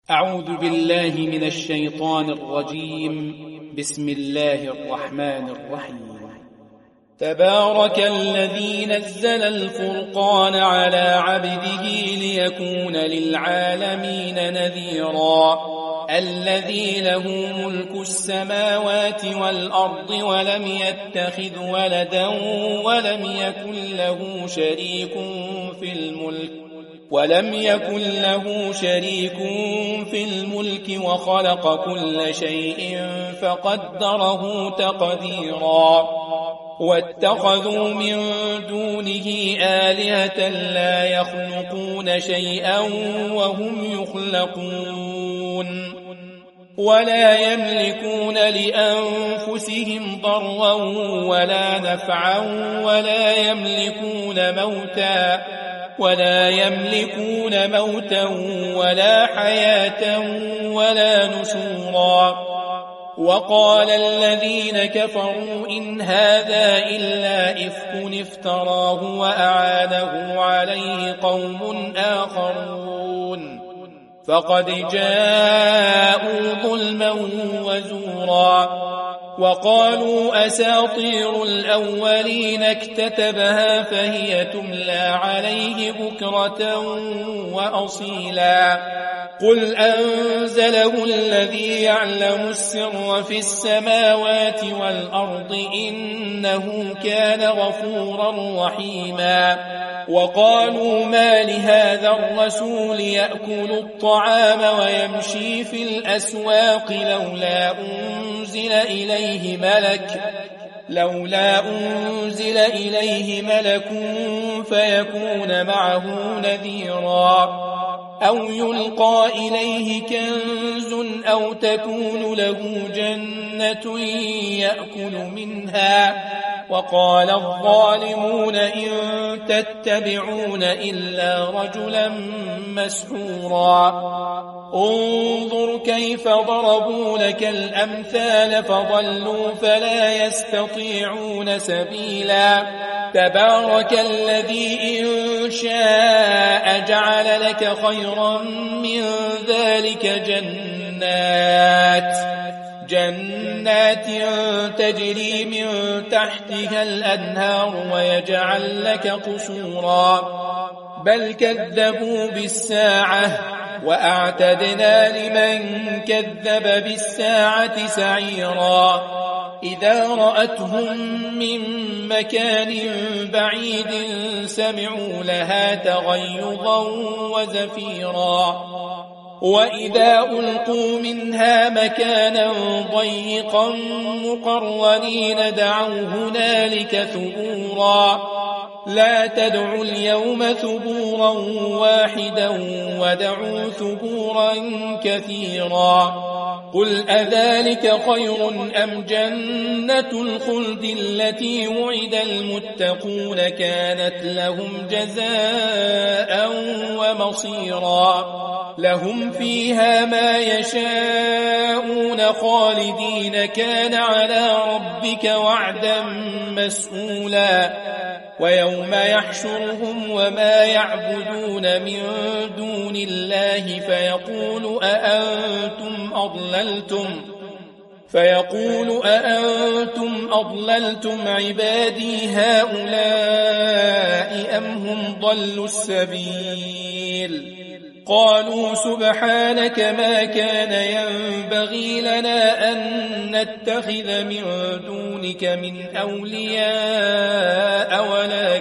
أعوذ بالله من الشيطان الرجيم. بسم الله الرحمن الرحيم. تبارك الذي نزل الفرقان على عبده ليكون للعالمين نذيرا الذي له ملك السماوات والأرض ولم يتخذ ولدا ولم يكن له شريك في الملك وخلق كل شيء فقدره تقديرا واتخذوا من دونه آلهة لا يخلقون شيئا وهم يخلقون ولا يملكون لأنفسهم ضرا ولا نفعا ولا يملكون موتا ولا حياة ولا نشورا. وقال الذين كفروا إن هذا إلا إفك افتراه وأعانه عليه قوم آخرون فقد جاءوا ظلما وزورا. وقالوا أساطير الأولين اكتتبها فهي تملى عليه بكرة وأصيلا. قل أنزله الذي يعلم السر في السماوات والأرض إنه كان غفورا رحيما. وقالوا ما لهذا الرسول يأكل الطعام ويمشي في الأسواق لولا أنزل إليه ملك فيكون معه نذيرا أو يلقى إليه كنز أو تكون له جنة يأكل منها. وقال الظالمون إن تتبعون إلا رجلا مسحورا. انظر كيف ضربوا لك الأمثال فضلوا فلا يستطيعون سبيلا. تبارك الذي إن شاء جعل لك خيرا من ذلك جنات تجري من تحتها الأنهار ويجعل لك قصورا. بل كذبوا بالساعة وأعتدنا لمن كذب بالساعة سعيرا. إذا رأتهم من مكان بعيد سمعوا لها تغيظا وزفيرا. وإذا ألقوا منها مكانا ضيقا مقرنين دعوا هنالك ثبورا. لا تدعوا اليوم ثبورا واحدا ودعوا ثبورا كثيرا. قل أذلك خير أم جنة الخلد التي وعد المتقون كانت لهم جزاء ومصيرا. لهم فيها ما يشاءون خالدين كان على ربك وعدا مسئولا. ويوم يحشرهم وما يعبدون من دون الله فيقول أأنتم أضللتم عبادي هؤلاء أم هم ضلوا السبيل. قالوا سبحانك ما كان ينبغي لنا أن نتخذ من دونك من أولياء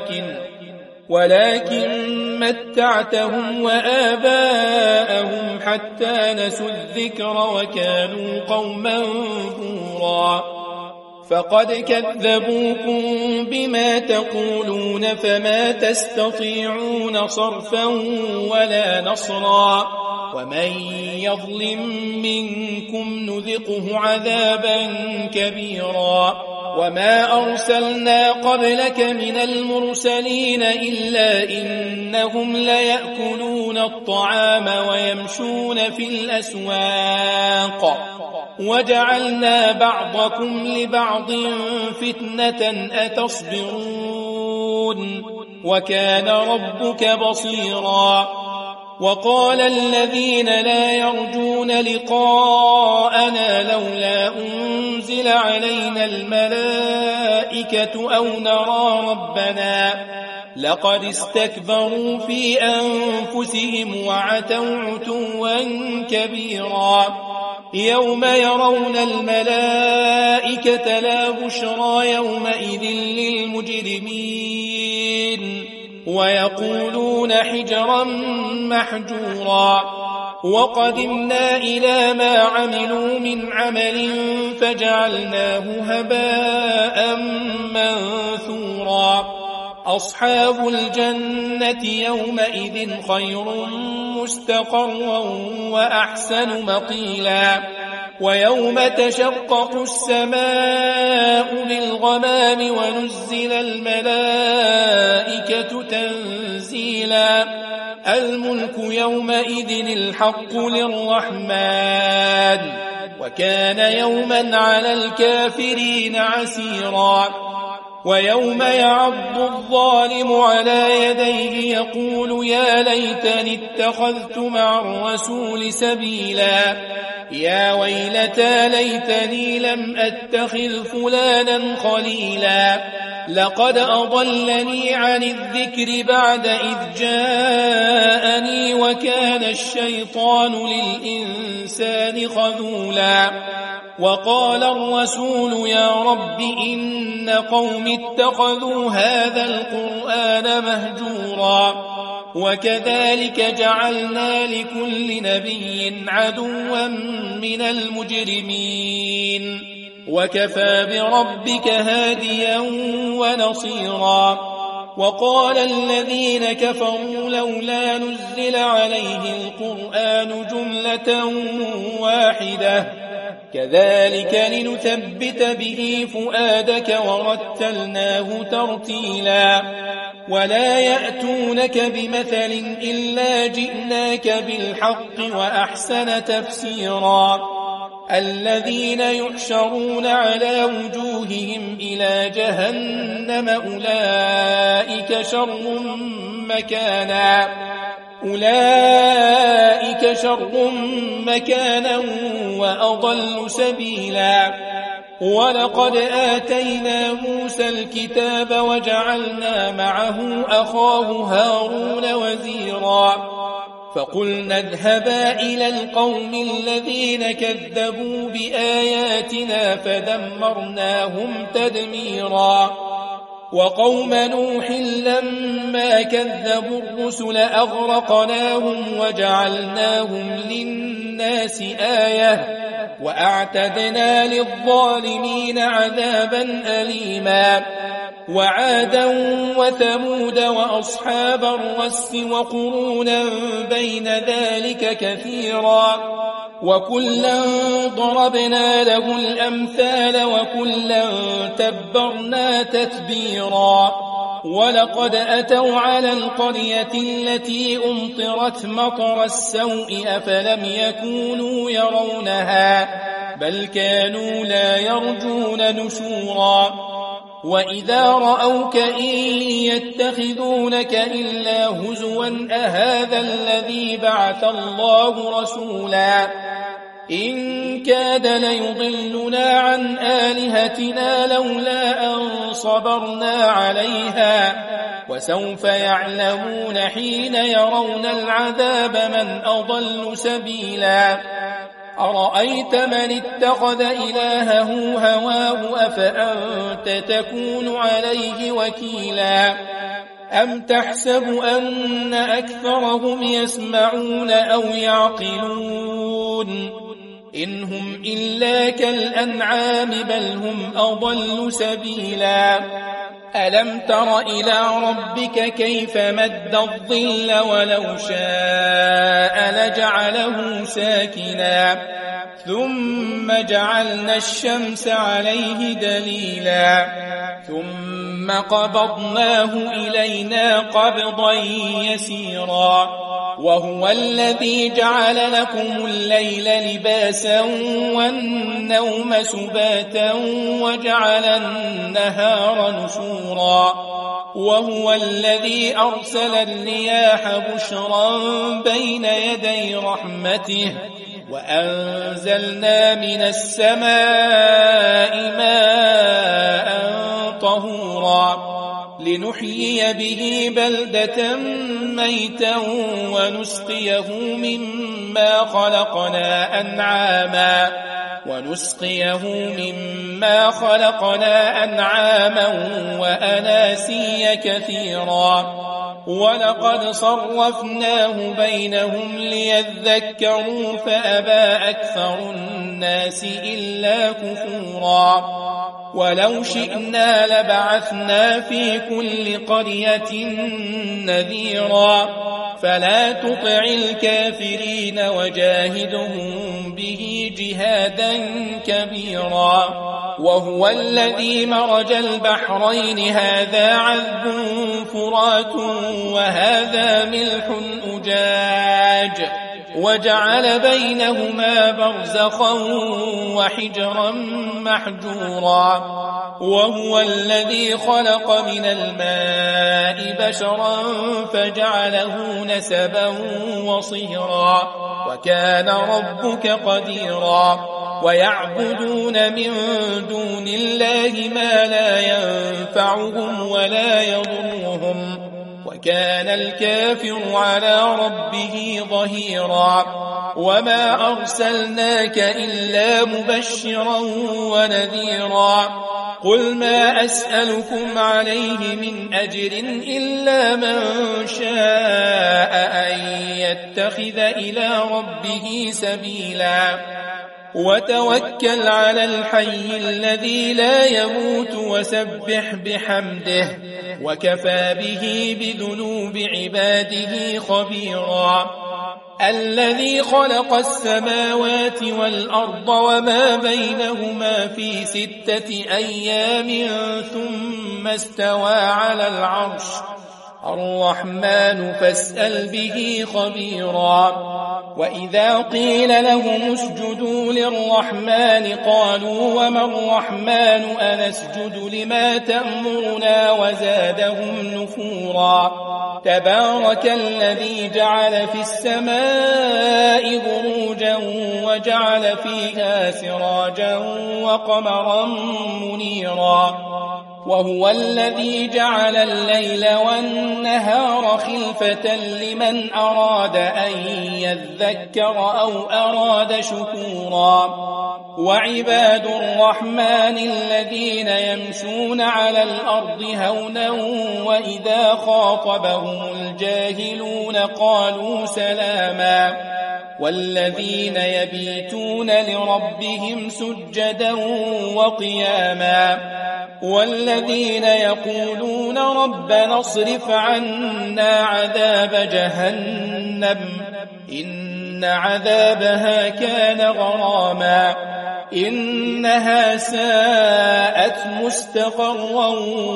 ولكن متعتهم وآباءهم حتى نسوا الذكر وكانوا قوما بورا. فقد كذبوكم بما تقولون فما تستطيعون صرفا ولا نصرا. ومن يظلم منكم نذقه عذابا كبيرا. وما أرسلنا قبلك من المرسلين إلا إنهم ليأكلون الطعام ويمشون في الأسواق وجعلنا بعضكم لبعض فتنة أتصبرون وكان ربك بصيرا. وقال الذين لا يرجون لقاءنا لولا أنزل علينا الملائكة أو نرى ربنا لقد استكبروا في أنفسهم وعتوا عتوا كبيرا يوم يرون الملائكة لا بشرى يومئذ للمجرمين ويقولون حجرا محجورا وقدمنا إلى ما عملوا من عمل فجعلناه هباء منثورا أصحاب الجنة يومئذ خير مستقرا وأحسن مقيلا ويوم تشقق السماء بالغمام ونزل الملائكة تنزيلا الملك يومئذ الحق للرحمن وكان يوما على الكافرين عسيرا ويوم يعض الظالم على يديه يقول يا ليتني اتخذت مع الرسول سبيلا يا ويلتى ليتني لم أتخذ فلانا خليلا لقد أضلني عن الذكر بعد إذ جاءني وكان الشيطان للإنسان خذولا وقال الرسول يا رب إن قوم اتخذوا هذا القرآن مهجورا وكذلك جعلنا لكل نبي عدوا من المجرمين وكفى بربك هاديا ونصيرا وقال الذين كفروا لولا نزل عليه القرآن جملة واحدة كذلك لنثبت به فؤادك ورتلناه ترتيلا ولا يأتونك بمثل إلا جئناك بالحق وأحسن تفسيرا الذين يحشرون على وجوههم إلى جهنم أولئك شر مكانا وأضل سبيلا ولقد آتينا موسى الكتاب وجعلنا معه أخاه هارون وزيرا فقلنا اذهبا إلى القوم الذين كذبوا بآياتنا فدمرناهم تدميرا وقوم نوح لما كذبوا الرسل أغرقناهم وجعلناهم للناس آية وأعتدنا للظالمين عذابا أليما وعادا وثمود وأصحاب الرس وقرونا بين ذلك كثيرا وكلا ضربنا له الأمثال وكلا تبرنا تتبيرا ولقد أتوا على القرية التي أمطرت مطر السوء أفلم يكونوا يرونها بل كانوا لا يرجون نشورا وإذا رأوك إن يتخذونك إلا هزوا أهذا الذي بعث الله رسولا إن كاد ليضلنا عن آلهتنا لولا أن صبرنا عليها وسوف يعلمون حين يرون العذاب من أضل سبيلا أرأيت من اتخذ إلهه هواه أفأنت تكون عليه وكيلا أم تحسب أن أكثرهم يسمعون أو يعقلون إن هم إلا كالأنعام بل هم أضل سبيلا ألم تر إلى ربك كيف مد الظل ولو شاء لجعله ساكنا ثم جعلنا الشمس عليه دليلا ثم قبضناه إلينا قبضا يسيرا وهو الذي جعل لكم الليل لباسا والنوم سباتا وجعل النهار نشورا وهو الذي أرسل الرياح بشرا بين يدي رحمته وأنزلنا من السماء ماء طهورا لنحيي به بلدة ميتا ونسقيه مما خلقنا أنعاما وأناسيا كثيرا ولقد صرفناه بينهم ليذكروا فأبى أكثر الناس إلا كفورا ولو شئنا لبعثنا في كل قرية نذيرا فلا تطع الكافرين وجاهدهم به جهادا كبيرا وهو الذي مرج البحرين هذا عذب فرات وهذا ملح أجاج وجعل بينهما برزخا وحجرا محجورا وهو الذي خلق من الماء بشرا فجعله نسبا وصهرا وكان ربك قديرا ويعبدون من دون الله ما لا ينفعهم ولا يضرهم وكان الكافر على ربه ظهيرا وما أرسلناك إلا مبشرا ونذيرا قل ما أسألكم عليه من أجر إلا من شاء أن يتخذ إلى ربه سبيلا وتوكل على الحي الذي لا يموت وسبح بحمده وكفى به بذنوب عباده خبيرا الذي خلق السماوات والأرض وما بينهما في 6 أيام ثم استوى على العرش الرحمن فاسأل به خبيرا وإذا قيل لهم اسجدوا للرحمن قالوا وما الرحمن أنسجد لما تأمرنا وزادهم نفورا تبارك الذي جعل في السماء بروجا وجعل فيها سراجا وقمرا منيرا وهو الذي جعل الليل والنهار خلفة لمن أراد أن يذكر أو أراد شكورا وعباد الرحمن الذين يمشون على الأرض هونا وإذا خاطبهم الجاهلون قالوا سلاما والذين يبيتون لربهم سجدا وقياما والذين يقولون ربنا اصرف عنا عذاب جهنم إن عذابها كان غراما إنها ساءت مستقرا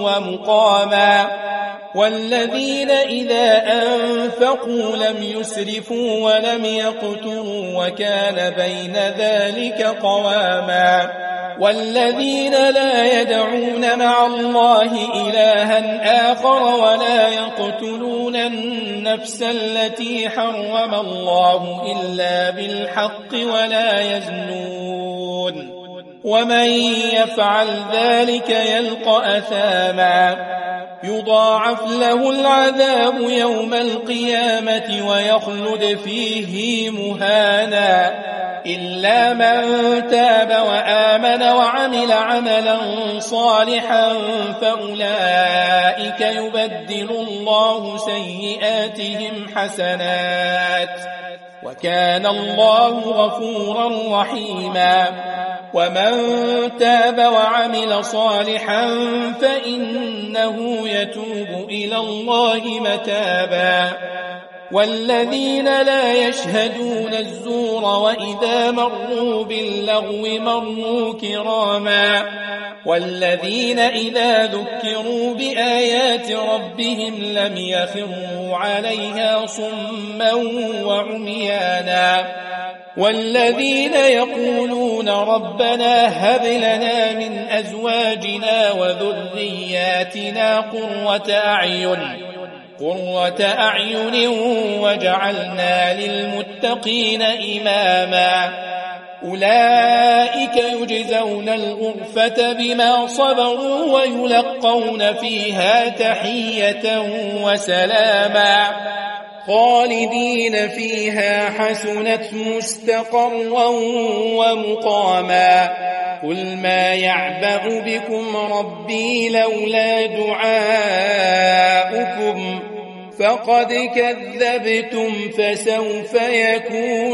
ومقاما والذين إذا أنفقوا لم يسرفوا ولم يقتروا وكان بين ذلك قواما والذين لا يدعون مع الله إلها آخر ولا يقتلون النفس التي حرم الله إلا بالحق ولا يزنون ومن يفعل ذلك يلقى أثاما يضاعف له العذاب يوم القيامة ويخلد فيه مهانا إلا من تاب وآمن وعمل عملا صالحا فأولئك يبدل الله سيئاتهم حسنات وكان الله غفورا رحيما ومن تاب وعمل صالحا فإنه يتوب إلى الله متابا والذين لا يشهدون الزور وإذا مروا باللغو مروا كراما والذين إذا ذكروا بآيات ربهم لم يخروا عليها صما وعميانا والذين يقولون ربنا هب لنا من أزواجنا وذرياتنا قرة أعين وجعلنا للمتقين إماما أولئك يجزون الغرفة بما صبروا ويلقون فيها تحية وسلاما خالدين فيها حسنت مستقرا ومقاما قل ما يعبأ بكم ربي لولا دعاؤكم فقد كذبتم فسوف يكون